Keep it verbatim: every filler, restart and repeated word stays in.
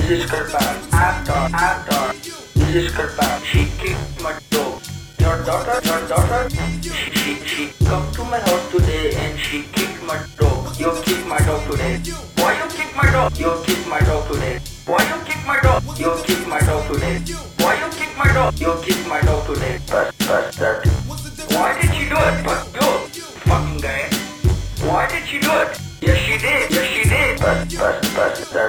This is Kirpan. Actor, actor. This is Kirpan. She kicked my dog. Your daughter, your daughter. She, she, she come to my house today and she kicked my dog. You kicked my dog today. Why you kick my dog? You kicked my dog today. Why you kick my dog? You kicked my dog today. Why you kick my dog? You kicked my dog today. Bus, bus, dirty. Why did she do it? But you, fucking guy. Why did she do it? Yes, she did. Yes, she did. Bus, bus, bus, dirty.